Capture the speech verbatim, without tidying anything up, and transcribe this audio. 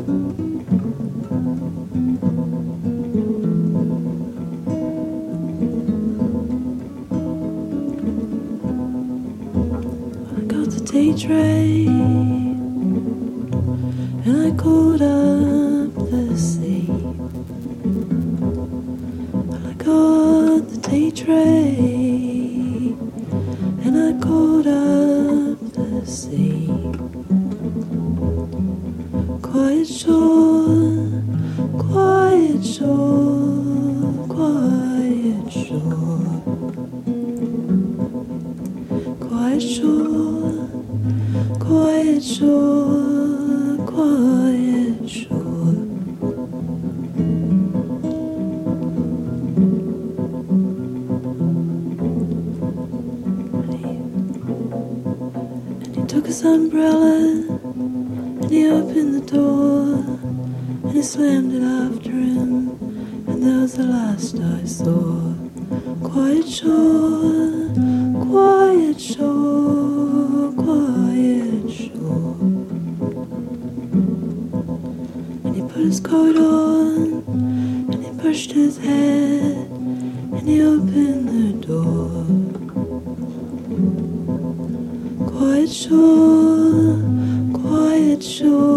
Day train, and I called up the sea. I got the day train, and I called up the sea. Quiet shore, quiet shore, quiet shore, quiet shore. Quiet shore, quiet shore. And he, and he took his umbrella and he opened the door and he slammed it after him, and that was the last I saw. Quiet shore, quiet shore, quiet shore. And he put his coat on and he pushed his head and he opened the door. Quiet shore, quiet shore.